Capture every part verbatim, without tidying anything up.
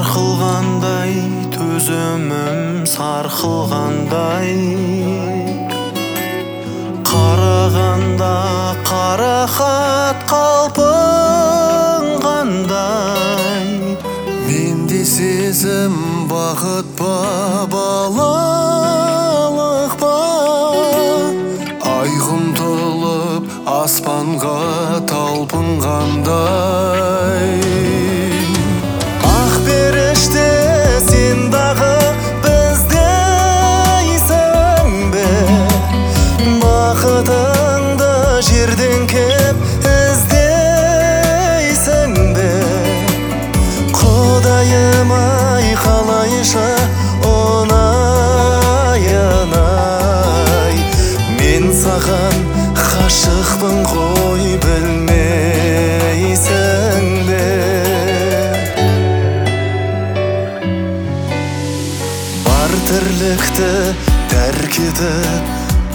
сарқылғандай, төзімім сарқылғандай, қарағанда қарақат қалпың қандай. Менде сезім бақыт па, балалық па, ай ұмтылып аспанға талпынғандай. Ақ періште сен дағы біздейсің бе, бақытыңды жерден кеп іздейсің бе. Құдайым ай, қалайша оңайын ай, мен саған ғашықпын ғой, білмейсің бе. Бар тірлікті тәрк етіп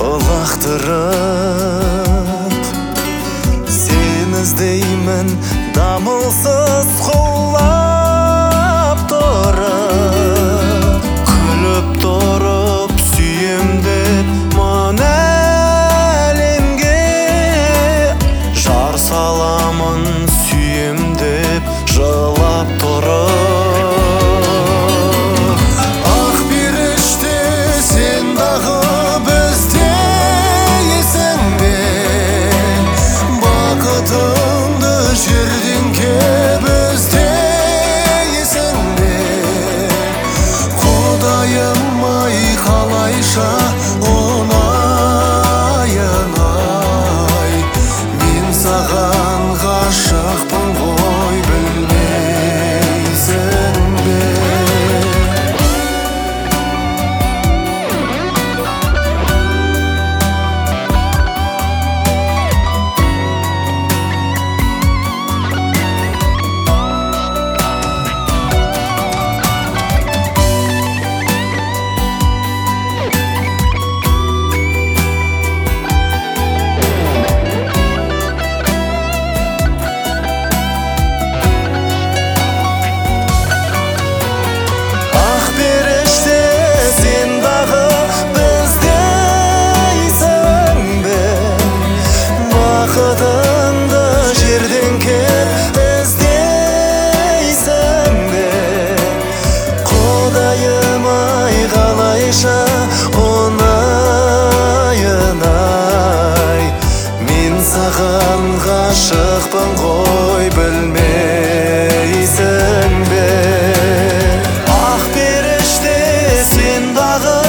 ұлақтырып, сен іздеймін дамылсыз құлап тұрып. Күліп тұрып сүйем деп мұн әлемге, жар саламын сүйем деп жылап тұрып. Ақ періште сен дағы біздейсің бе, бақытыңды жерден кеп іздейсің бе. Құдайым ай, қалайша оңайын ай, мен саған ғашықпын ғой, білмейсің бе. Бақытыңды жерден кеп іздейсің бе. Құдайым ай, қалайша оңайын ай, мен саған ғашықпын ғой, білмейсің бе. Ақ періште сен дағы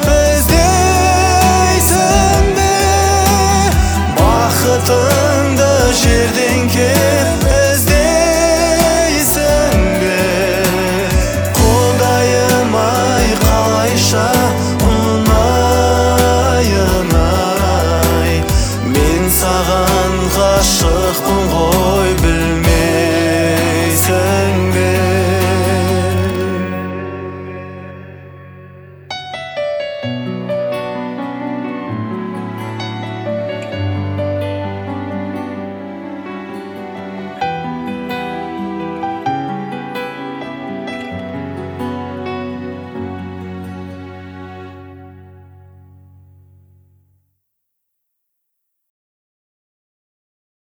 біздейсің бе, бақытыңды жерден кеп іздейсің бе. Құдайым ай, қалайша оңайын ай, мен саған ғашықпын ғой, білмейсің